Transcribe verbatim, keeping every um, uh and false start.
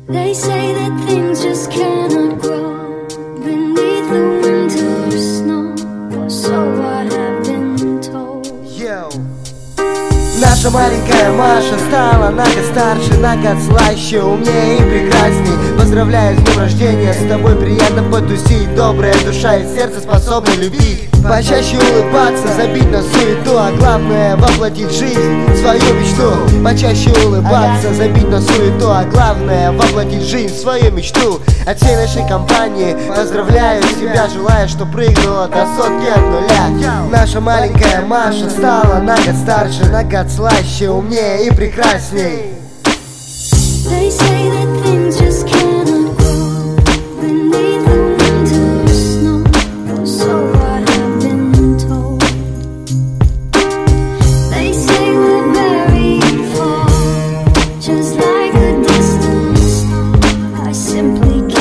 They say that things just cannot grow beneath the winter snow, or so what I've been told. Yo. Наша маленькая Маша стала на год старше, на год слаще, умнее и прекрасней. Поздравляю с днем рождения, с тобой приятно потусить. Добрая душа и сердце способны любить. Почаще улыбаться, забить на суету, а главное воплотить в жизнь свою мечту. Почаще улыбаться, забить на суету, а главное воплотить в жизнь свою мечту. От всей нашей компании поздравляю тебя, желаю, что прыгнула до сотки от нуля. Наша маленькая Маша стала на год старше, на год слаще, умнее и прекрасней. They say that things just cannot grow beneath the winter snow, or so what I've been told. They say we're buried far, just like a distant star. I simply can't.